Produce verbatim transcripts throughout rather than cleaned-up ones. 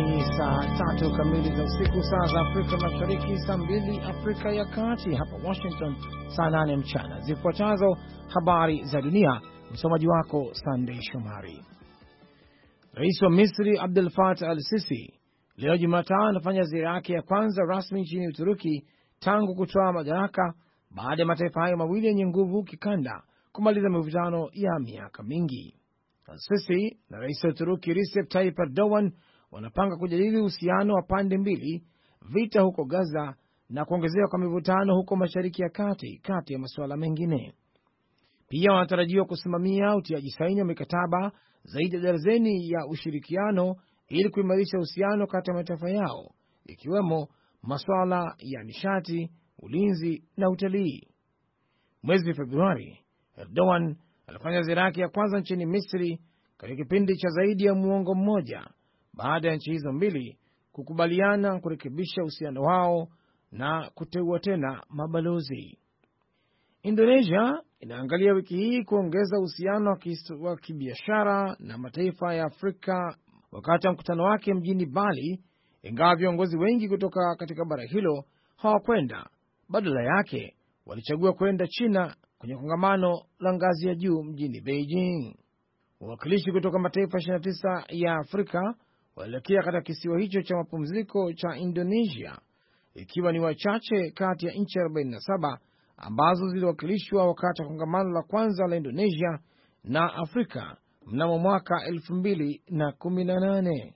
Ni saa tatu kamili za usiku, saa za Afrika Mashariki, saa mbili Afrika ya Kati, hapa Washington saa nane mchana. Zifuatazo habari za dunia, msomaji wako Sunday Shomari. Rais wa Misri Abdel Fattah al-Sisi leo Jumatano anafanya ziara yake ya kwanza rasmi nchini Uturuki tangu kutoa madaraka, baada ya mataifa hayo mawili yenye nguvu kikanda kumaliza mivutano ya miaka mingi. Al-Sisi na rais wa Uturuki Recep Tayyip Erdogan wanapanga kujadili uhusiano wa pande mbili, vita huko Gaza na kuongezeka kwa mivutano huko Mashariki ya Kati, kati ya masuala mengine. Pia wanatarajiwa kusimamia utiaji saini wa mikataba zaidi ya darzeni ya ushirikiano ili kuimarisha uhusiano kati ya mataifa yao, ikiwemo masuala ya nishati, ulinzi na utalii. Mwezi Februari, Erdogan alifanya ziara yake ya kwanza nchini Misri katika kipindi cha zaidi ya muongo mmoja, baada ya nchi hizo mbili kukubaliana kurekebisha uhusiano wao na kuteua tena mabalozi. Indonesia inaangalia wiki hii kuongeza uhusiano wa kibiashara na mataifa ya Afrika wakati wa mkutano wake mjini Bali, ingawa viongozi wengi kutoka katika bara hilo hawakwenda. Badala yake walichagua kwenda China kwenye kongamano la ngazi ya juu mjini Beijing. Wawakilishi kutoka mataifa ishirini na tisa ya Afrika walielekea katika kisiwa hicho cha mapumziko cha Indonesia, ikiwa ni wachache kati ya nchi arobaini na saba ambazo ziliwakilishwa wakati wa kongamano la kwanza la Indonesia na Afrika mnamo mwaka elfu mbili na kumi na nane.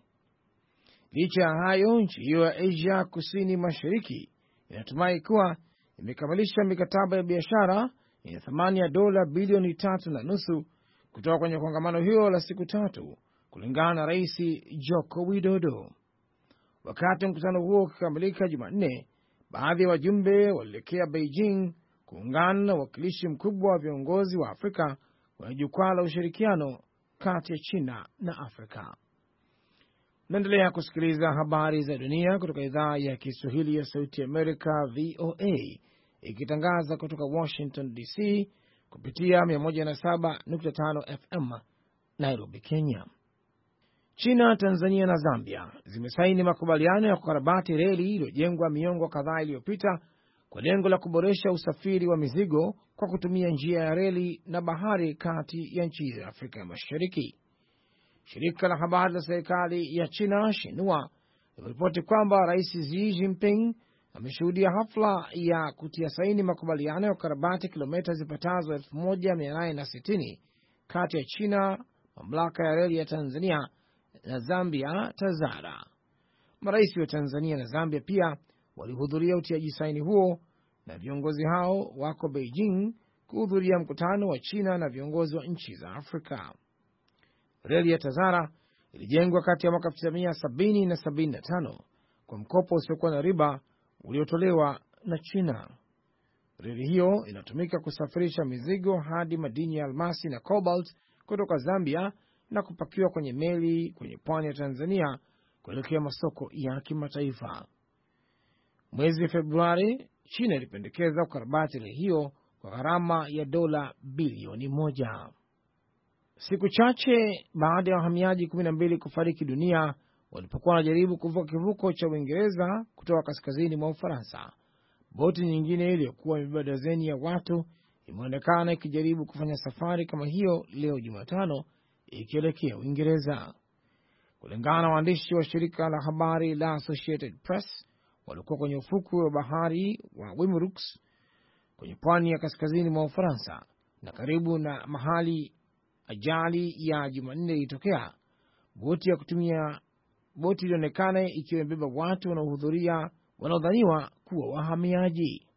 Licha ya hayo, nchi hiyo ya Asia kusini mashariki inatumai kuwa imekamilisha mikataba ya biashara yenye thamani ya dola bilioni tatu na nusu kutoka kwenye kongamano hilo la siku tatu, kulingana na Rais Joko Widodo. Wakati mkutano huo ukikamilika Jumanne, baadhi ya wajumbe walielekea Beijing kuungana na wakilishi mkubwa wa viongozi wa Afrika kwenye jukwaa la ushirikiano kati ya China na Afrika. Naendelea kusikiliza habari za dunia kutoka idhaa ya Kiswahili ya Sauti ya Amerika, V O A, ikitangaza kutoka Washington D C kupitia mia moja na saba nukta tano F M Nairobi, Kenya. China, Tanzania na Zambia zimesaini makubaliano ya kukarabati reli iliyojengwa miongo kadhaa iliyopita kwa lengo la kuboresha usafiri wa mizigo kwa kutumia njia ya reli na bahari kati ya nchi za Afrika ya Mashariki. Shirika la habari la serikali ya China, Xinhua, limeripoti kwamba Rais Xi Jinping ameshuhudia hafla ya kutia saini makubaliano ya kukarabati kilomita zipatazo elfu moja mia nane na sitini kati ya China, mamlaka ya reli ya Tanzania na Zambia, TAZARA. Marais wa Tanzania na Zambia pia walihudhuria utiaji saini huo, na viongozi hao wako Beijing kuhudhuria mkutano wa China na viongozi wa nchi za Afrika. Reli ya TAZARA ilijengwa kati ya mwaka elfu tisa mia sabini na sabini na tano kwa mkopo usiokuwa na riba uliotolewa na China. Reli hiyo inatumika kusafirisha mizigo hadi madini ya almasi na cobalt kutoka Zambia na kupakiwa kwenye meli kwenye pwani ya Tanzania kuelekea masoko ya kimataifa. Mwezi Februari, China ilipendekeza kukarabati reli hiyo kwa gharama ya dola bilioni moja. Siku chache baada ya wahamiaji kumi na mbili kufariki dunia walipokuwa wanajaribu kuvuka kivuko cha Uingereza kutoka kaskazini mwa Ufaransa, boti nyingine iliyokuwa imebeba dazeni ya watu imeonekana ikijaribu kufanya safari kama hiyo leo Jumatano ikielekea Uingereza. Kulingana na waandishi wa shirika la habari la Associated Press, walikuwa kwenye ufukwe wa bahari wa Wimerux kwenye pwani ya kaskazini mwa Ufaransa, na karibu na mahali ajali ya Jumanne ilitokea. Boti ya kutumia boti ilionekana ikiwa imebeba watu wanaohudhuria wanaodhaniwa kuwa wahamiaji.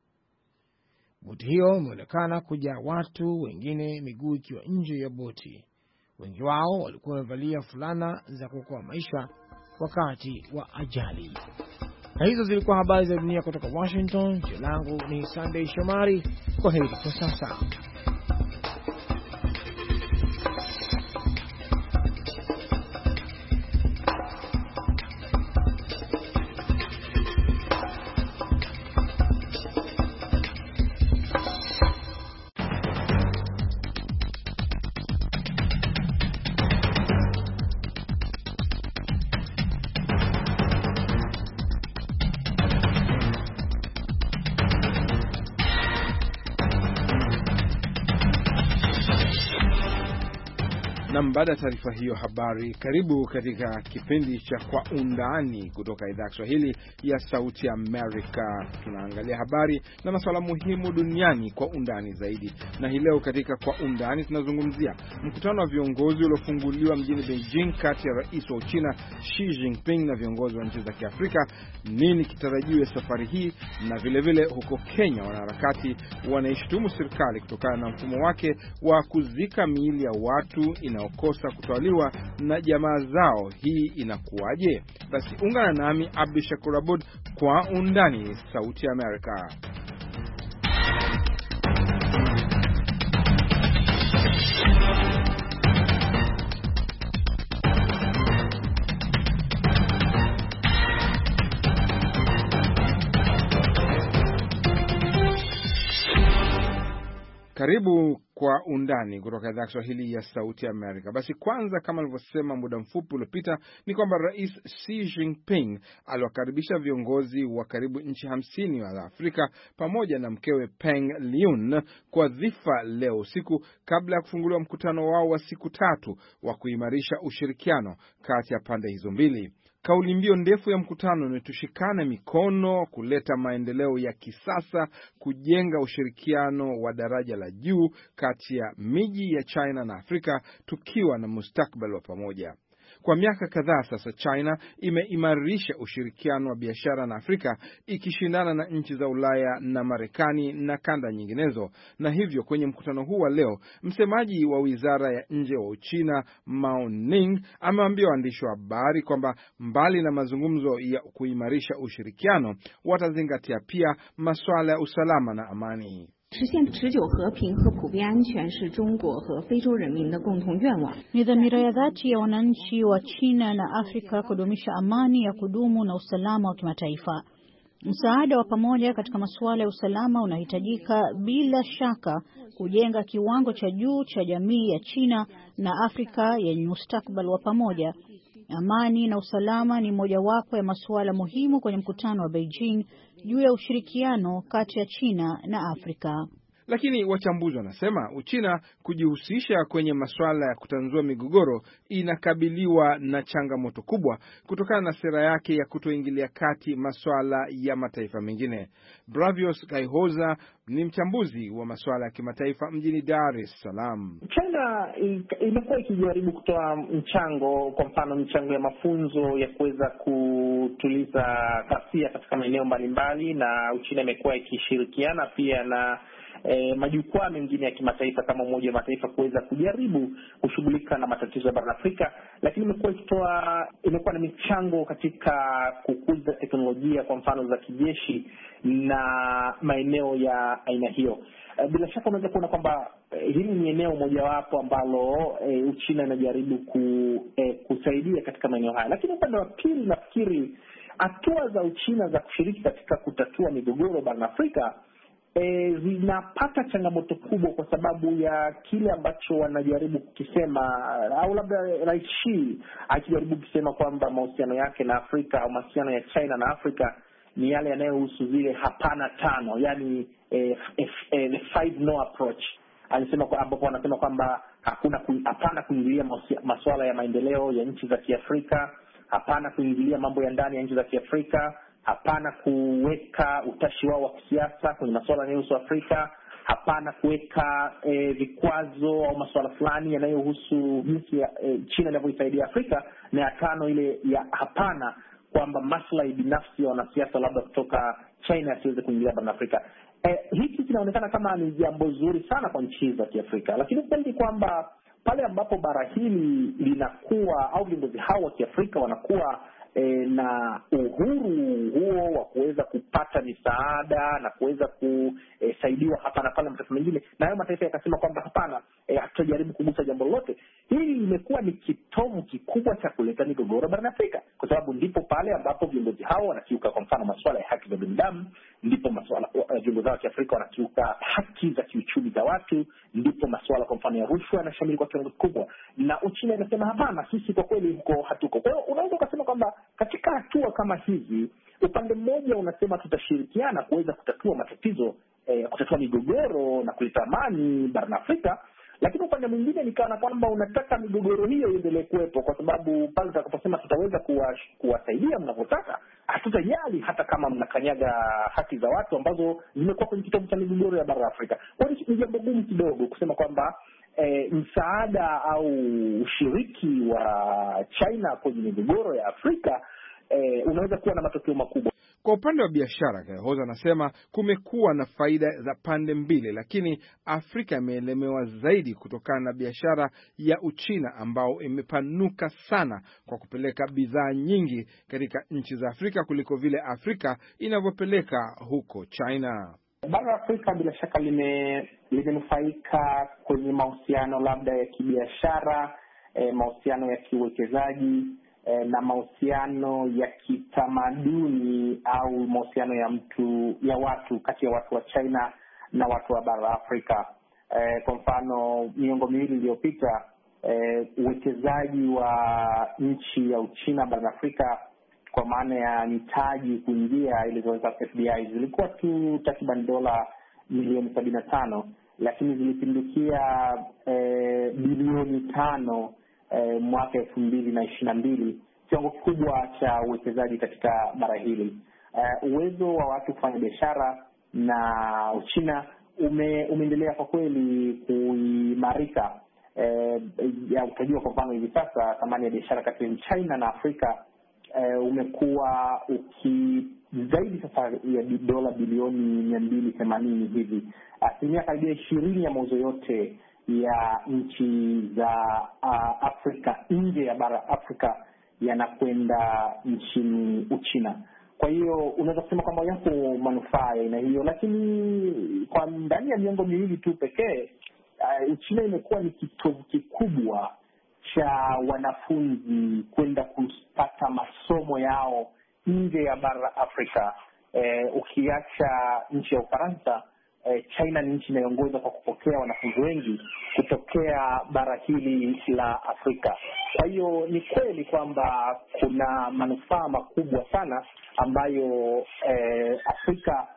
Boti hiyo imeonekana kuja watu wengine, miguu ikiwa nje ya boti. Wengi wao walikuwa wamevalia fulana za kuokoa maisha wakati wa ajali. Na hizo zilikuwa habari za dunia kutoka Washington. Jina langu ni Sunday Shomari. Kwa heri kwa sasa. Na baada ya taarifa hiyo habari, karibu katika kipindi cha Kwa Undani kutoka idhaa ya Kiswahili ya Sauti ya Amerika. Tunaangalia habari na masuala muhimu duniani kwa undani zaidi. Na hii leo katika Kwa Undani tunazungumzia mkutano wa viongozi uliofunguliwa mjini Beijing kati ya rais wa Uchina Xi Jinping na viongozi wa nchi za Kiafrika. Nini kitarajiwe safari hii? Na vile vile huko Kenya wanaharakati wanaishtumu serikali kutokana na mfumo wake wa kuzika miili ya watu inaokosa kutwaliwa na jamaa zao. Hii inakuwaje? Basi ungana nami Abdi Shakur Abud Kwa Undani, Sauti ya Amerika. Karibu Kwa Undani kutoka idhaa ya Kiswahili ya Sauti ya Amerika. Basi kwanza, kama nilivyosema muda mfupi uliopita, ni kwamba Rais Xi Jinping aliwakaribisha viongozi wa karibu nchi hamsini wa Afrika pamoja na mkewe Peng Liyuan kwa dhifa leo usiku kabla ya kufunguliwa mkutano wao wa siku tatu wa kuimarisha ushirikiano kati ya pande hizo mbili. Kauli mbiu ndefu ya mkutano ni tushikane mikono, kuleta maendeleo ya kisasa, kujenga ushirikiano wa daraja la juu kati ya miji ya China na Afrika, tukiwa na mustakabali wa pamoja. Kwa miaka kadhaa sasa, China imeimarisha ushirikiano wa biashara na Afrika, ikishindana na nchi za Ulaya na Marekani na kanda nyinginezo. Na hivyo kwenye mkutano huu wa leo, msemaji wa Wizara ya Nje wa Uchina Mao Ning amewaambia waandishi wa habari kwamba mbali na mazungumzo ya kuimarisha ushirikiano, watazingatia pia masuala ya usalama na amani. Ni dhamira ya dhati ya wananchi wa China na Afrika kudumisha amani ya kudumu na usalama wa kimataifa. Msaada wa pamoja katika masuala ya usalama unahitajika bila shaka kujenga kiwango cha juu cha jamii ya China na Afrika yenye mustakabali wa pamoja. Amani na usalama ni mojawapo ya masuala muhimu kwenye mkutano wa Beijing juu ya ushirikiano kati ya China na Afrika. Lakini wachambuzi wanasema Uchina kujihusisha kwenye masuala ya kutanzua migogoro inakabiliwa na changamoto kubwa kutokana na sera yake ya kutoingilia kati masuala ya mataifa mengine. Bravios Kaihoza ni mchambuzi wa masuala ya kimataifa mjini Dar es Salaam. China imekuwa ikijaribu kutoa mchango, kwa mfano mchango ya mafunzo ya kuweza kutuliza ghasia katika maeneo mbalimbali, na Uchina imekuwa ikishirikiana pia na E, majukwaa mengine ya kimataifa kama Umoja wa Mataifa kuweza kujaribu kushughulika na matatizo ya bara Afrika, lakini imekuwa ikitoa imekuwa na michango katika kukuza teknolojia, kwa mfano za kijeshi na maeneo ya aina hiyo. E, bila shaka unaweza kuona kwamba e, hili ni eneo mojawapo ambalo e, Uchina inajaribu ku, e, kusaidia katika maeneo haya. Lakini upande wa pili, nafikiri hatua za Uchina za kushiriki katika kutatua migogoro bara Afrika E, zinapata changamoto kubwa kwa sababu ya kile ambacho wanajaribu kukisema, au labda Rais Xi akijaribu kusema kwamba mahusiano yake na Afrika au mahusiano ya China na Afrika ni yale yanayohusu zile hapana tano, yani eh, eh, the five no approach. Alisema kwa ambapo wanasema kwamba hakuna hapana kuingilia masuala ya maendeleo ya nchi za Kiafrika, hapana kuingilia mambo ya ndani ya nchi za Kiafrika, hapana kuweka utashi wao wa kisiasa kwenye masuala yanayohusu Afrika, hapana kuweka e, vikwazo au masuala fulani yanayohusu jinsi ya e, China inavyoisaidia Afrika, na ya tano ile ya hapana kwamba maslahi binafsi ya wanasiasa labda kutoka China yasiweze kuingilia bara Afrika. E, hiki kinaonekana kama ni jambo zuri sana kwa nchi za Kiafrika, lakini kweli kwamba pale ambapo bara hili linakuwa au viongozi hao wa Kiafrika wanakuwa E, na uhuru huo wa kuweza kupata misaada na kuweza kusaidiwa hapa na pale mataifa mengine, na hayo mataifa yakasema kwamba hapana, e, hatutajaribu kugusa jambo lolote. Hili limekuwa ni kitovu kikubwa cha kuleta migogoro barani Afrika, kwa sababu ndipo pale ambapo viongozi hao wanakiuka kwa mfano masuala ya haki za binadamu, ndipo masuala viongozi wa Kiafrika wanakiuka haki za kiuchumi za watu, ndipo masuala kwa mfano ya rushwa yanashamiri kwa kiwango kikubwa, na Uchina inasema hapana, sisi kwa kweli huko hatuko. Kwa hiyo unaweza kusema kwamba katika hatua kama hizi, upande mmoja unasema tutashirikiana kuweza kutatua matatizo, eh, kutatua migogoro na kuleta amani barani Afrika, Lakini upande mwingine ni kana kwamba unataka migogoro hiyo iendelee kuwepo, kwa sababu pale utakaposema tutaweza kuwasaidia mnavyotaka, hatutajali hata kama mnakanyaga haki za watu ambazo zimekuwa kwenye kitabu cha migogoro ya bara Afrika. Kwa hiyo ni jambo gumu kidogo kusema kwamba E, msaada au ushiriki wa China kwenye migogoro ya Afrika e, unaweza kuwa na matokeo makubwa. Kwa upande wa biashara, Kaihoza anasema kumekuwa na faida za pande mbili, lakini Afrika imeelemewa zaidi kutokana na biashara ya Uchina ambao imepanuka sana kwa kupeleka bidhaa nyingi katika nchi za Afrika kuliko vile Afrika inavyopeleka huko China. Bara la Afrika bila shaka lime limenufaika kwenye mahusiano labda ya kibiashara, e, mahusiano ya kiuwekezaji, e, na mahusiano ya kitamaduni au mahusiano ya mtu ya watu kati ya watu wa China na watu wa bara la Afrika. E, kwa mfano miongo miwili iliyopita, e, uwekezaji wa nchi ya Uchina bara Afrika kwa maana ya mitaji kuingia ili ziweza F D I zilikuwa tu takriban dola milioni sabini na tano, lakini zilipindukia e, bilioni tano e, mwaka elfu mbili na ishirini na mbili, kiwango kikubwa cha uwekezaji katika bara hili. E, uwezo wa watu kufanya biashara na Uchina ume, umeendelea kwa kweli kuimarika. E, ya utajua kwa mfano hivi sasa thamani ya biashara kati ya China na Afrika Uh, umekuwa uki zaidi sasa ya dola bilioni mia mbili themanini hivi. Asilimia karibia ishirini ya mauzo yote ya nchi za uh, Afrika nje ya bara Afrika yanakwenda nchini Uchina. Kwa hiyo unaweza kusema kwamba yapo manufaa ya aina hiyo, lakini kwa ndani ya miongo miwili tu pekee uh, Uchina imekuwa ni kitovu kikubwa cha wanafunzi kwenda kupata masomo yao nje ya bara Afrika. E, ukiacha nchi ya Ufaransa, e, China ni nchi inayoongoza kwa kupokea wanafunzi wengi kutokea bara hili la Afrika. Kwa hiyo ni kweli kwamba kuna manufaa makubwa sana ambayo e, Afrika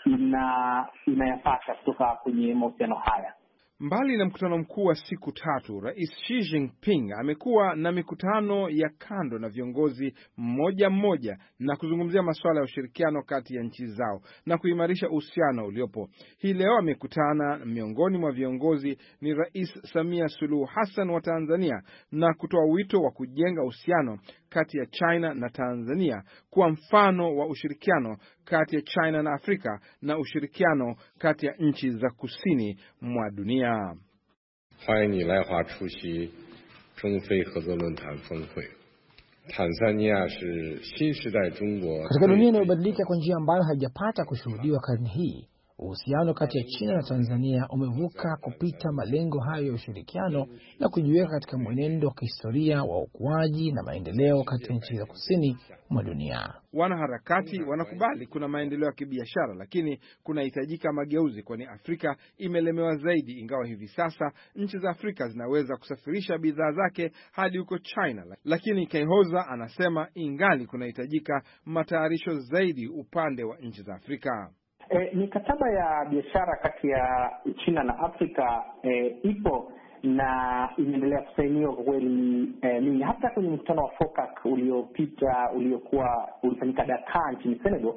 ina inayapata kutoka kwenye mahusiano haya. Mbali na mkutano mkuu wa siku tatu, Rais Xi Jinping amekuwa na mikutano ya kando na viongozi mmoja mmoja na kuzungumzia masuala ya ushirikiano kati ya nchi zao na kuimarisha uhusiano uliopo. Hii leo amekutana, miongoni mwa viongozi ni Rais Samia Suluhu Hassan wa Tanzania, na kutoa wito wa kujenga uhusiano kati ya China na Tanzania kuwa mfano wa ushirikiano kati ya China na Afrika na ushirikiano kati ya nchi za kusini mwa dunia. 欢迎你来华出席中非合作论坛峰会。坦桑尼亚是新时代中国 katika dunia inayobadilika kwa njia ambayo haijapata kushuhudiwa karne hii. Uhusiano kati ya China na Tanzania umevuka kupita malengo hayo ya ushirikiano na kujiweka katika mwenendo wa kihistoria wa ukuaji na maendeleo kati ya nchi za kusini mwa dunia. Wanaharakati wanakubali kuna maendeleo ya kibiashara, lakini kunahitajika mageuzi, kwani Afrika imelemewa zaidi, ingawa hivi sasa nchi za Afrika zinaweza kusafirisha bidhaa zake hadi huko China. Lakini Kaihoza anasema ingali kunahitajika matayarisho zaidi upande wa nchi za Afrika. E, mikataba ya biashara kati ya China na Afrika e, ipo na inaendelea kusainiwa kwa kweli. E, ni hata kwenye mkutano wa FOCAC uliopita uliokuwa ulifanyika Dakar nchini Senegal,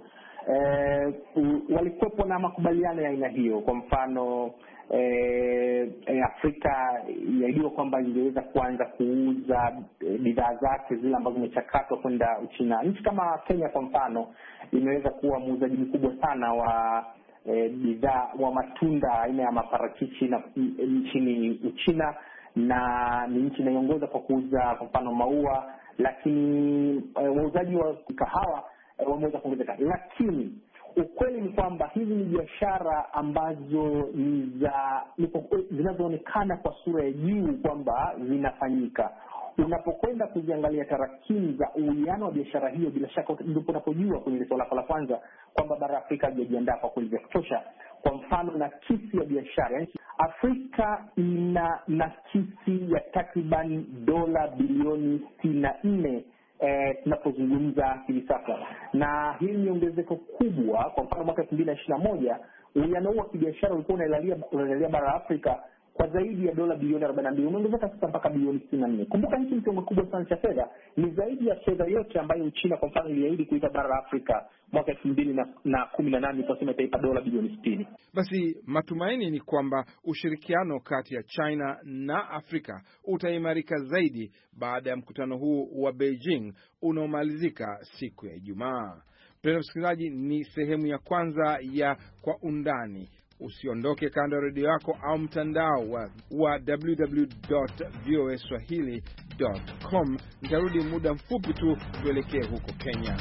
e, walikuwepo na makubaliano ya aina hiyo. Kwa mfano e, e, Afrika yaidiwa kwamba ingeweza kuanza kuuza e, bidhaa zake zile ambazo zimechakatwa kwenda Uchina. Nchi kama Kenya kwa mfano imeweza kuwa muuzaji mkubwa sana wa e, bidhaa wa matunda aina ya maparachichi na nchini Uchina, na ni nchi inayoongoza kwa kuuza kwa mfano maua, lakini e, wauzaji wa kahawa e, wameweza kuongezeka. Lakini ukweli ni kwamba hizi ni biashara ambazo ni za zinazoonekana kwa sura ya juu kwamba zinafanyika. Unapokwenda kuziangalia tarakimu za uwiano wa biashara hiyo, bila shaka ndipo unapojua kwenye swala la kwanza kwamba bara Afrika haijajiandaa kwa kweli vya kutosha. Kwa mfano nakisi ya biashara, yani Afrika ina nakisi ya takriban dola bilioni sitini na nne eh, tunapozungumza hivi sasa, na hili ni ongezeko kubwa. Kwa mfano mwaka elfu mbili na ishirini na moja uwiano wa kibiashara ulikuwa unalalia unalalia bara Afrika kwa zaidi ya dola bilioni arobaini na mbili, umeongezeka sasa mpaka bilioni sitini na nne. Kumbuka hichi ni kiwango kubwa sana cha fedha, ni zaidi ya fedha yote ambayo Uchina kwa mfano iliahidi kuipa bara la Afrika mwaka elfu mbili na kumi na nane iliposema itaipa dola bilioni sitini. Basi matumaini ni kwamba ushirikiano kati ya China na Afrika utaimarika zaidi baada ya mkutano huu wa Beijing unaomalizika siku ya Ijumaa. Mpendwa msikilizaji, ni sehemu ya kwanza ya Kwa Undani. Usiondoke kando ya redio yako au mtandao wa, wa w w w dot v o a swahili dot com. Nitarudi muda mfupi tu tuelekee huko Kenya.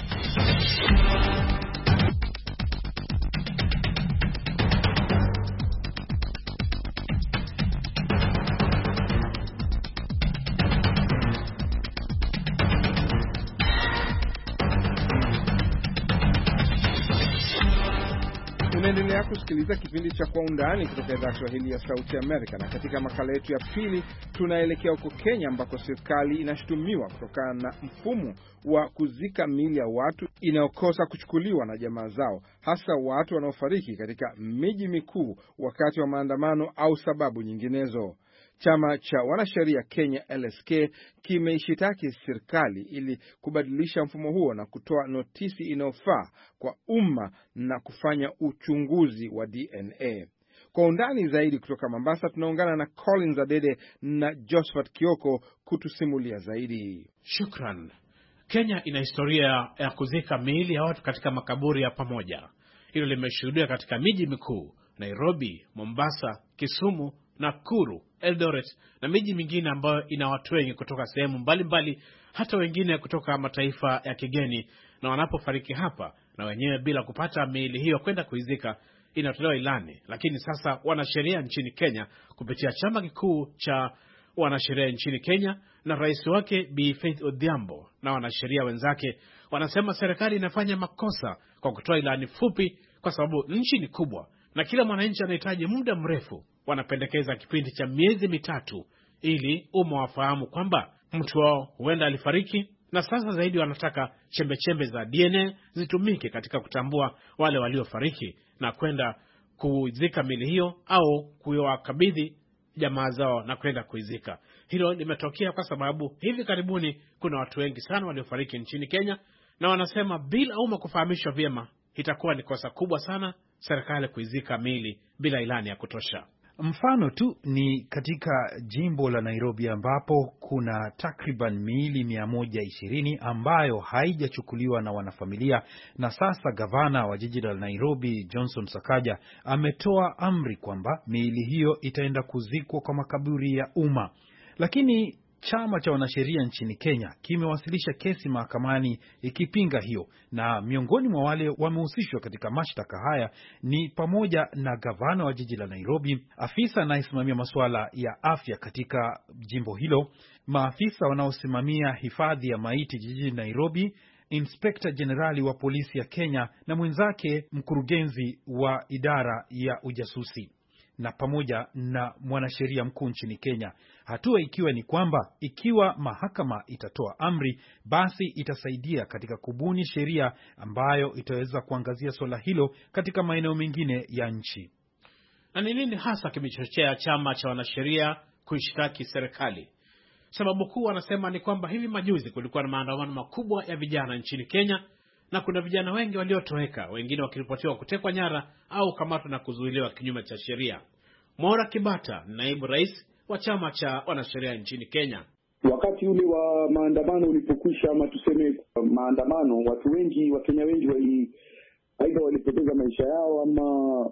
Unaendelea kusikiliza kipindi cha Kwa Undani kutoka idhaa ya Kiswahili ya Sauti Amerika, na katika makala yetu ya pili tunaelekea huko Kenya ambako serikali inashutumiwa kutokana na mfumo wa kuzika miili ya watu inayokosa kuchukuliwa na jamaa zao, hasa watu wanaofariki katika miji mikuu wakati wa maandamano au sababu nyinginezo. Chama cha wanasheria Kenya L S K kimeishitaki serikali ili kubadilisha mfumo huo na kutoa notisi inayofaa kwa umma na kufanya uchunguzi wa D N A. Kwa undani zaidi kutoka Mombasa tunaungana na Collins Adede na Josephat Kioko kutusimulia zaidi. Shukran. Kenya ina historia ya kuzika miili ya watu katika makaburi ya pamoja. Hilo limeshuhudiwa katika miji mikuu Nairobi, Mombasa, Kisumu, Nakuru, Eldoret na miji mingine ambayo ina watu wengi kutoka sehemu mbalimbali, hata wengine kutoka mataifa ya kigeni, na wanapofariki hapa na wenyewe bila kupata miili hiyo kwenda kuizika inatolewa ilani. Lakini sasa wanasheria nchini Kenya kupitia chama kikuu cha wanasheria nchini Kenya na rais wake Bi Faith Odhiambo na wanasheria wenzake wanasema serikali inafanya makosa kwa kutoa ilani fupi, kwa sababu nchi ni kubwa na kila mwananchi anahitaji muda mrefu. Wanapendekeza kipindi cha miezi mitatu ili umma wafahamu kwamba mtu wao huenda alifariki, na sasa zaidi wanataka chembe chembe za D N A zitumike katika kutambua wale waliofariki na kwenda kuizika miili hiyo au kuwakabidhi jamaa zao na kwenda kuizika. Hilo limetokea kwa sababu hivi karibuni kuna watu wengi sana waliofariki nchini Kenya, na wanasema bila umma kufahamishwa vyema itakuwa ni kosa kubwa sana serikali kuizika miili bila ilani ya kutosha. Mfano tu ni katika jimbo la Nairobi ambapo kuna takriban miili mia moja ishirini ambayo haijachukuliwa na wanafamilia, na sasa gavana wa jiji la Nairobi Johnson Sakaja ametoa amri kwamba miili hiyo itaenda kuzikwa kwa makaburi ya umma. Lakini chama cha wanasheria nchini Kenya kimewasilisha kesi mahakamani ikipinga hiyo, na miongoni mwa wale wamehusishwa katika mashtaka haya ni pamoja na gavana wa jiji la Nairobi, afisa anayesimamia masuala ya afya katika jimbo hilo, maafisa wanaosimamia hifadhi ya maiti jijini Nairobi, Inspector Generali wa polisi ya Kenya na mwenzake mkurugenzi wa idara ya ujasusi, na pamoja na mwanasheria mkuu nchini Kenya. Hatua ikiwa ni kwamba ikiwa mahakama itatoa amri, basi itasaidia katika kubuni sheria ambayo itaweza kuangazia swala hilo katika maeneo mengine ya nchi. Na ni nini hasa kimechochea chama cha wanasheria kuishtaki serikali? Sababu kuu wanasema ni kwamba hivi majuzi kulikuwa na maandamano makubwa ya vijana nchini Kenya, na kuna vijana wengi waliotoweka, wengine wakiripotiwa kutekwa nyara au kamatwa na kuzuiliwa kinyume cha sheria. Maura Kibata, naibu rais wa chama cha wanasheria nchini Kenya. Wakati ule wa maandamano ulipokwisha, ama tuseme maandamano, watu wengi, Wakenya wengi wali aidha walipoteza maisha yao ama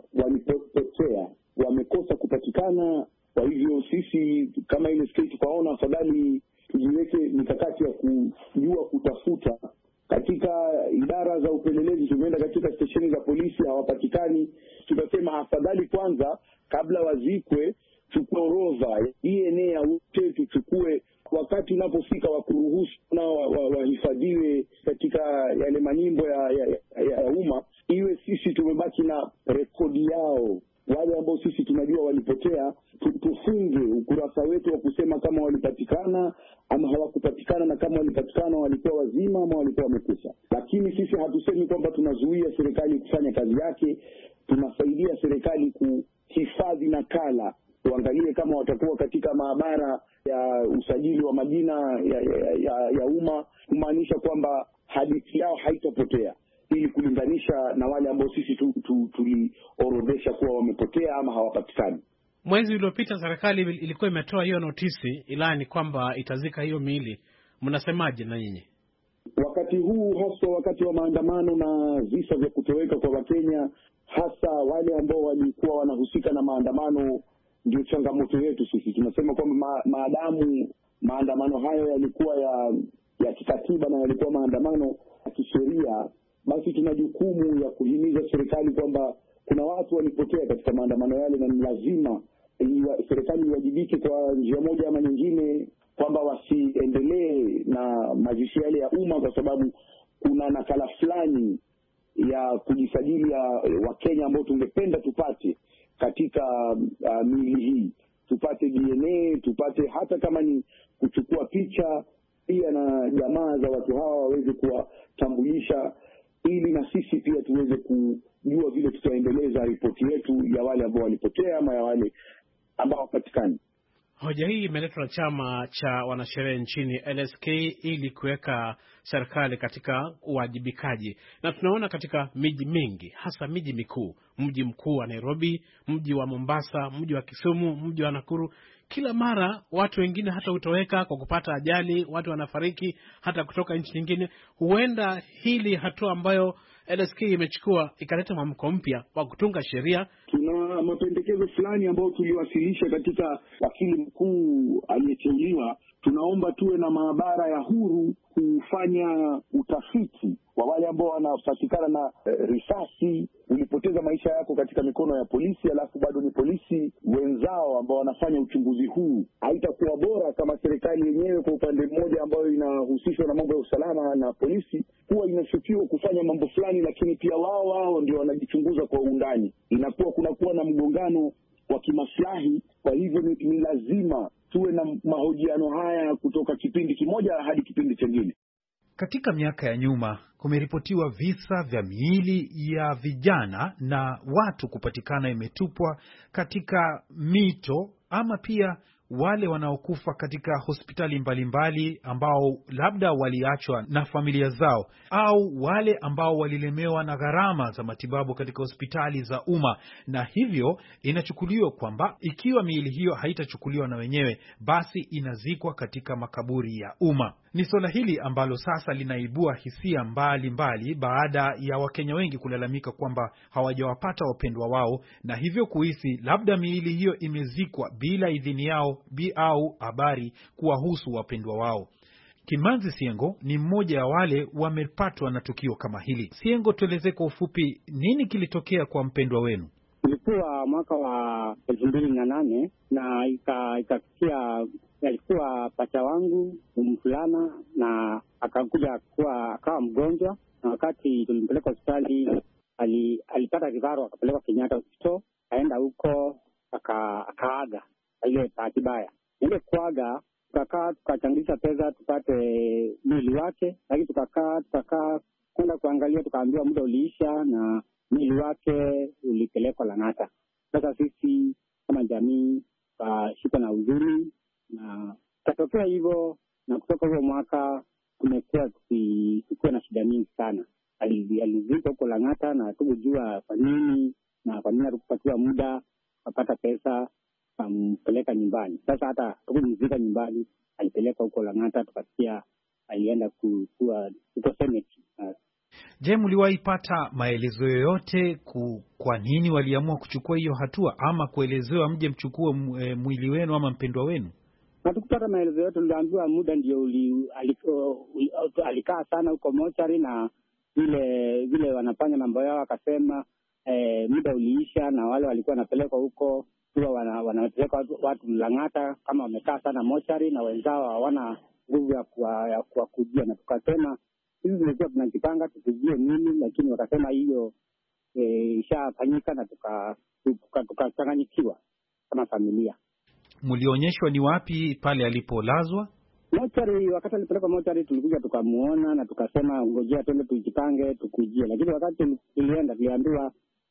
walipotea, wamekosa kupatikana. Kwa hivyo sisi kama ile state tukaona afadhali tujiweke mikakati ya kujua kutafuta. Katika idara za upelelezi tumeenda katika stesheni za polisi, hawapatikani. Tukasema afadhali kwanza kabla wazikwe chukue orodha D N A ya wote, tuchukue wakati unapofika wa kuruhusu na wahifadhiwe wa, wa katika yale manyimbo ya, ya, ya, ya umma, iwe sisi tumebaki na rekodi yao. Wale ambao sisi tunajua walipotea, tufunge ukurasa wetu wa kusema kama walipatikana ama hawakupatikana, na kama walipatikana walikuwa wazima ama walikuwa wamekufa. Lakini sisi hatusemi kwamba tunazuia serikali kufanya kazi yake, tunasaidia serikali kuhifadhi nakala tuangalie kama watakuwa katika maabara ya usajili wa majina ya, ya, ya, ya umma, kumaanisha kwamba hadithi yao haitopotea, ili kulinganisha na wale ambao sisi tuliorodhesha tu, kuwa wamepotea ama hawapatikani. Mwezi uliopita serikali ilikuwa imetoa hiyo notisi, ilani kwamba itazika hiyo miili. Mnasemaje na nyinyi? Wakati huu hasa wakati wa maandamano na visa vya kutoweka kwa Wakenya, hasa wale ambao walikuwa wanahusika na maandamano, ndio changamoto yetu sisi. Tunasema kwamba ma, maadamu maandamano hayo yalikuwa ya ya kikatiba na yalikuwa maandamano ya kisheria, basi tuna jukumu ya kuhimiza serikali kwamba kuna watu walipotea katika maandamano yale, na ni lazima serikali iwajibike kwa njia moja ama nyingine, kwamba wasiendelee na mazishi yale ya umma, kwa sababu kuna nakala fulani ya kujisajili ya Wakenya ambao tungependa tupate katika uh, miili hii, tupate D N A, tupate hata kama ni kuchukua picha pia, na jamaa za watu hawa waweze kuwatambulisha, ili na sisi pia tuweze kujua vile tutaendeleza ripoti yetu ya wale ambao walipotea ama ya wale ambao hawapatikani. Hoja hii imeletwa na chama cha wanasheria nchini L S K ili kuweka serikali katika uwajibikaji, na tunaona katika miji mingi, hasa miji mikuu, mji mkuu wa Nairobi, mji wa Mombasa, mji wa Kisumu, mji wa Nakuru, kila mara watu wengine hata hutoweka kwa kupata ajali, watu wanafariki hata kutoka nchi nyingine. Huenda hili hatua ambayo L S K imechukua ikaleta mwamko mpya wa kutunga sheria. Tuna mapendekezo fulani ambayo tuliwasilisha katika wakili mkuu aliyeteuliwa. Tunaomba tuwe na maabara ya huru kufanya utafiti wa wale ambao wanapatikana na e, risasi. Ulipoteza maisha yako katika mikono ya polisi, alafu bado ni polisi wenzao ambao wanafanya uchunguzi huu. Haitakuwa bora kama serikali yenyewe kwa upande mmoja, ambayo inahusishwa na mambo ya usalama na polisi, huwa inashukiwa kufanya mambo fulani, lakini pia wao wao ndio wanajichunguza kwa undani. Inakuwa kunakuwa na mgongano wa kimaslahi. Kwa hivyo ni, ni lazima tuwe na mahojiano haya kutoka kipindi kimoja hadi kipindi kingine. Katika miaka ya nyuma kumeripotiwa visa vya miili ya vijana na watu kupatikana imetupwa katika mito, ama pia wale wanaokufa katika hospitali mbalimbali mbali ambao labda waliachwa na familia zao, au wale ambao walilemewa na gharama za matibabu katika hospitali za umma. Na hivyo inachukuliwa kwamba ikiwa miili hiyo haitachukuliwa na wenyewe, basi inazikwa katika makaburi ya umma. Ni swala hili ambalo sasa linaibua hisia mbali mbali, baada ya Wakenya wengi kulalamika kwamba hawajawapata wapendwa wao, na hivyo kuhisi labda miili hiyo imezikwa bila idhini yao bi au habari kuwahusu wapendwa wao. Kimanzi Siengo ni mmoja wa wale wamepatwa na tukio kama hili. Siengo, tueleze kwa ufupi nini kilitokea kwa mpendwa wenu? Ilikuwa mwaka wa elfu mbili na nane na ikafikia alikuwa pacha wangu mfulana, na akakuja kuwa akawa mgonjwa, na wakati tulimpeleka hospitali ali, alipata kifaru, akapelekwa Kenyatta Hospital, aenda huko aka akaaga ile bahati mbaya. Ile kuaga tukakaa tukachangisha pesa tupate mwili wake, lakini tukakaa tukakaa kwenda kuangalia, tukaambiwa muda uliisha na mwili wake ulipelekwa Lang'ata. Sasa sisi kama jamii tukashikwa na huzuni, na katokea hivyo, na kutoka huo mwaka tumekuwa tukiwa na shida nyingi sana. Alizika huko Lang'ata na hatukujua kwa nini, na kwa nini hatukupatiwa muda kupata pesa kumpeleka nyumbani. Sasa hata tukumzika nyumbani, alipeleka huko Lang'ata, tukasikia alienda kuwa huko Seneti. Je, mliwahi pata maelezo yoyote ku, kwa nini waliamua kuchukua hiyo hatua, ama kuelezewa mje mchukue mwili wenu ama mpendwa wenu? Hatukupata maelezo yote, tuliambiwa muda ndio alikaa sana huko mochari, na vile vile wanafanya mambo yao, akasema eh, muda uliisha, na wale walikuwa wanapelekwa huko huwa wana, wanapeleka watu, watu Lang'ata kama wamekaa sana mochari na wenzao hawana nguvu ya kuwakujia. Na tukasema sisi tulikuwa tunajipanga tukujie nini, lakini wakasema hiyo e, ishafanyika, na tukachanganyikiwa tuka, tuka kama familia. Mlionyeshwa ni wapi pale alipolazwa? Mochari. Wakati alipelekwa mochari tulikuja tukamuona, na tukasema ngojea twende tujipange tukujie, lakini wakati tulienda tuliambiwa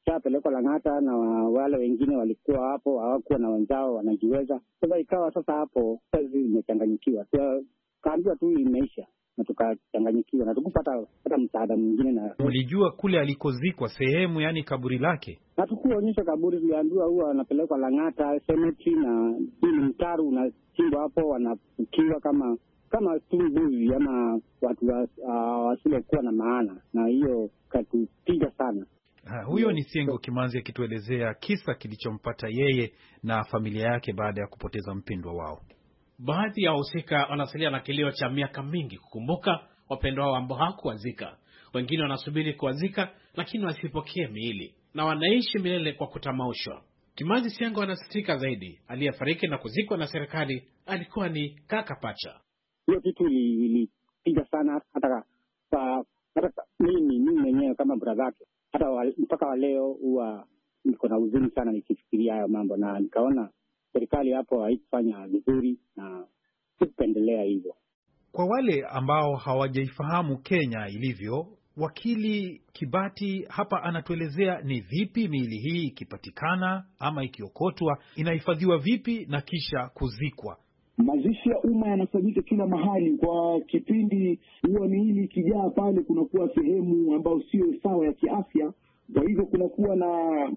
walishapelekwa Lang'ata na wale wengine walikuwa hapo hawakuwa na wenzao wanajiweza. Sasa ikawa sasa hapo kazi imechanganyikiwa. Kaambiwa tu imeisha na tukachanganyikiwa na tukupata hata msaada mwingine. Na mlijua kule alikozikwa sehemu, yani kaburi lake? Na tukuonyesha kaburi, tuliambiwa huwa anapelekwa Lang'ata cemetery na hii mtaro unachimbwa hapo, wanafukiwa kama kama tumbuzi ama watu wasiokuwa uh, na maana, na hiyo katupiga sana. Ha, huyo ni Siengo Kimanzi akituelezea kisa kilichompata yeye na familia yake baada ya kupoteza mpendwa wao. Baadhi ya wahusika wanasalia na kilio cha miaka mingi kukumbuka wapendwa wao ambao hawakuwazika. Wengine wanasubiri kuwazika lakini wasipokee miili na wanaishi milele kwa kutamaushwa. Kimanzi Siengo anasitika zaidi, aliyefariki na kuzikwa na serikali alikuwa ni kaka pacha. Hiyo kitu ilipiga sana hata hata, hata mimi mimi mwenyewe kama brother yake. Hata wa, mpaka wa leo huwa niko na huzuni sana nikifikiria hayo mambo, na nikaona serikali hapo haikufanya vizuri na sipendelea hivyo. Kwa wale ambao hawajaifahamu Kenya ilivyo, wakili Kibati hapa anatuelezea ni vipi miili hii ikipatikana ama ikiokotwa inahifadhiwa vipi na kisha kuzikwa. Mazishi ya umma yanafanyika kila mahali kwa kipindi, huwa miili ikijaa pale kunakuwa sehemu ambayo sio sawa ya kiafya. Kwa hivyo kunakuwa na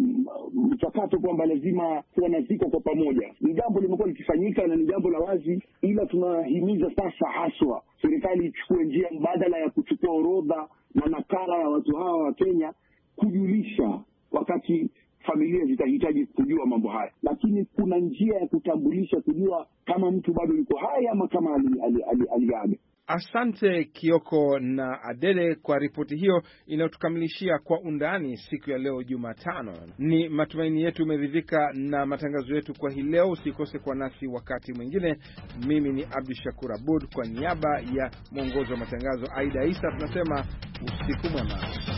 mchakato kwamba lazima wanazikwa kwa pamoja. Ni jambo limekuwa likifanyika na ni jambo la wazi, ila tunahimiza sasa haswa serikali ichukue njia mbadala ya kuchukua orodha na nakala ya watu hawa wa Kenya, kujulisha wakati familia zitahitaji kujua mambo haya. Lakini kuna njia ya kutambulisha, kujua kama mtu bado yuko hai ama kama aliaga. Ali, ali, ali, ali. Asante Kioko na Adele kwa ripoti hiyo inayotukamilishia Kwa Undani siku ya leo Jumatano. Ni matumaini yetu umeridhika na matangazo yetu kwa hii leo. Usikose kwa nasi wakati mwingine. Mimi ni Abdi Shakur Abud, kwa niaba ya mwongozi wa matangazo Aida Isa tunasema usiku mwema.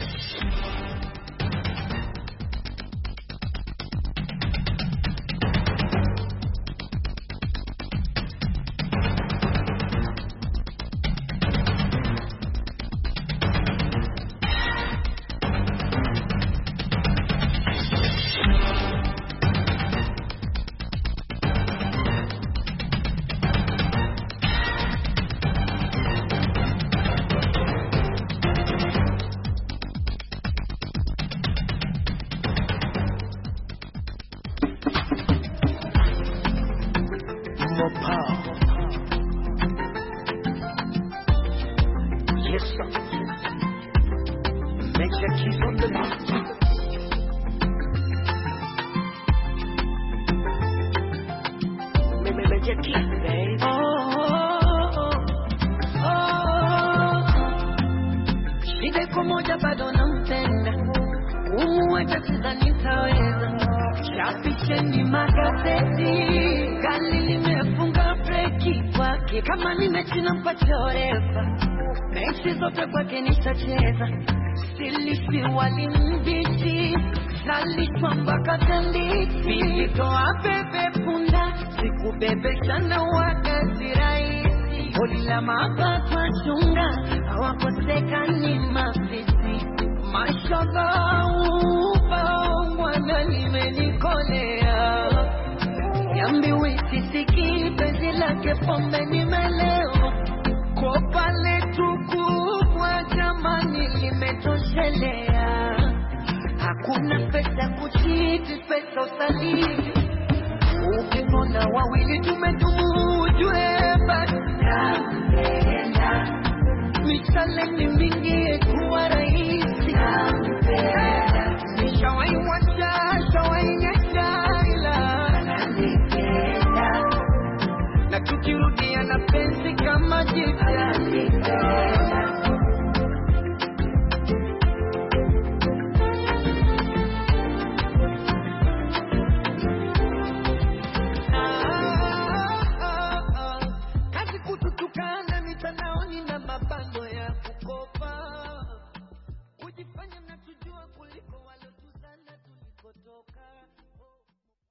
Kama nimechina mpachorefa mechi zote kwake nitacheza, silisi wali mbichi nalishwa mpaka tandiki, nitoa bebe punda sikubebesha na wakazi rahisi, olila mapatwa chunga hawakoseka ni mafisi, mashallah upaongwana nimenikolea, yambiwi sisiki penzi lake pombe nimelewa, kopa letu kubwa jamani limetoshelea, hakuna pesa kuchiti pesa usaliti, ukimona wawili tumetumujwe basi na mpenda, michale ni mingi